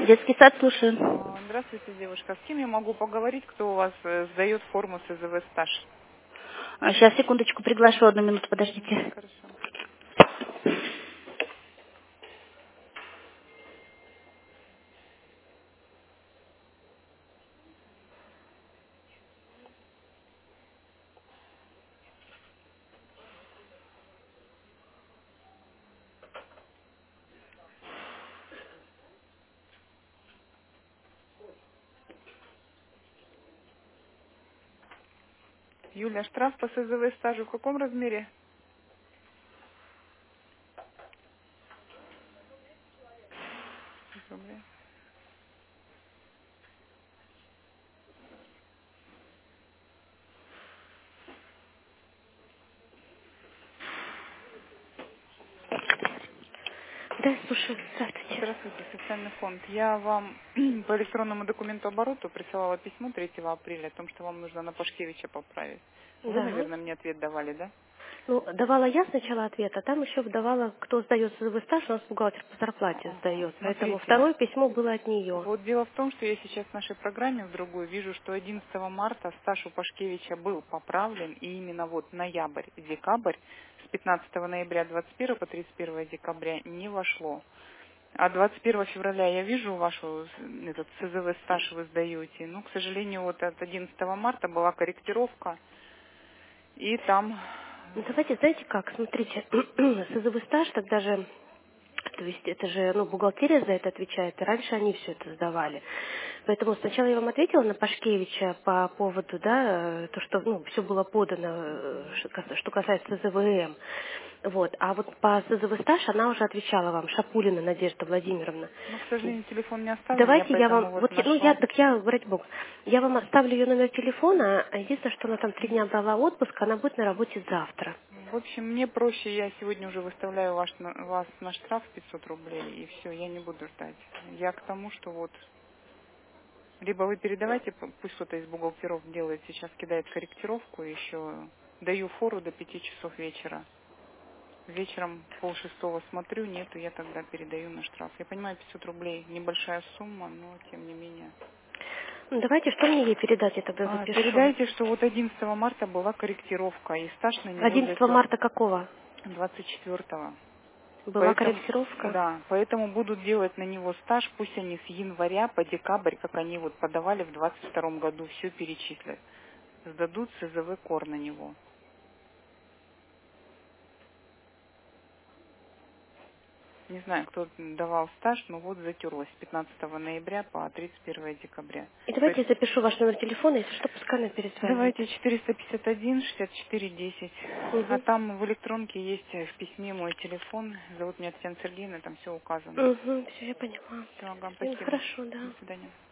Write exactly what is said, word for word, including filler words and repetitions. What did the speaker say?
детский сад, слушаю. А, Здравствуйте, девушка. С кем я могу поговорить, кто у вас э, сдает форму с СЗВ стаж? А, Сейчас, секундочку, приглашу, одну минуту, Мгм, подождите. хорошо. Юля, штраф по СЗВ стажу в каком размере? Рублей. Да, слушаю. Здравствуйте. Здравствуйте, социальный фонд. Я вам по электронному документообороту присылала письмо третьего апреля о том, что вам нужно на Пашкевича поправить. Вы, Да. наверное, мне ответ давали, да? Ну, давала я сначала ответ, а там еще давала, кто сдает СЗВ стаж, у нас бухгалтер по зарплате Ага. сдает. Поэтому Смотрите, второе письмо было от нее. вот дело в том, что я сейчас в нашей программе в другой вижу, что одиннадцатого марта стаж у Пашкевича был поправлен, и именно вот ноябрь, декабрь с пятнадцатого ноября двадцать первого по тридцать первое декабря не вошло. А двадцать первого февраля я вижу вашу с- этот СЗВ стаж вы сдаете. Ну, к сожалению, вот от одиннадцатого марта была корректировка, и там... Ну, давайте, знаете как, смотрите, СЗВ стаж тогда же, то есть это же, ну, бухгалтерия за это отвечает, и раньше они все это сдавали. Поэтому сначала я вам ответила на Пашкевича по поводу, да, э, то, что, ну, все было подано, э, что кас- что касается СЗВМ. Вот. А вот по СЗВ стаж она уже отвечала вам, Шапулина Надежда Владимировна. Ну, к сожалению, телефон не оставлен, я Давайте я вам, поэтому вот вот, я- ну, я, нашла. так я, ради бога, я вам оставлю ее номер телефона, а единственное, что она там три дня брала отпуск, она будет на работе завтра. В общем, мне проще, я сегодня уже выставляю ваш, на- вас на штраф пятьсот рублей, и все, я не буду ждать. Я к тому, что вот, либо вы передавайте, п- пусть кто-то из бухгалтеров делает, сейчас кидает корректировку, еще даю фору до пяти часов вечера. Вечером пол шестого смотрю, нету, я тогда передаю на штраф. Я понимаю, пятьсот рублей небольшая сумма, но тем не менее. Ну, давайте, что мне ей передать, я тогда А, запишу. передайте, что вот одиннадцатого марта была корректировка, и стаж на него одиннадцатого затек марта какого? двадцать четвёртого. Была Поэтому, корректировка? да, поэтому будут делать на него стаж, пусть они с января по декабрь, как они вот подавали в двадцать втором году, все перечислят. Сдадут СЗВ кор на него. Не знаю, кто давал стаж, но вот затерлось с пятнадцатого ноября по тридцать первое декабря. И То давайте есть я запишу ваш номер телефона, если что, пускай она перезванивает. давайте четыреста пятьдесят один шестьдесят четыре десять. А Угу. там в электронке есть в письме мой телефон. Зовут меня Татьяна Сергеевна, там все указано. Угу, все, я поняла. Все, ага, Всё, спасибо. хорошо, До да. свидания.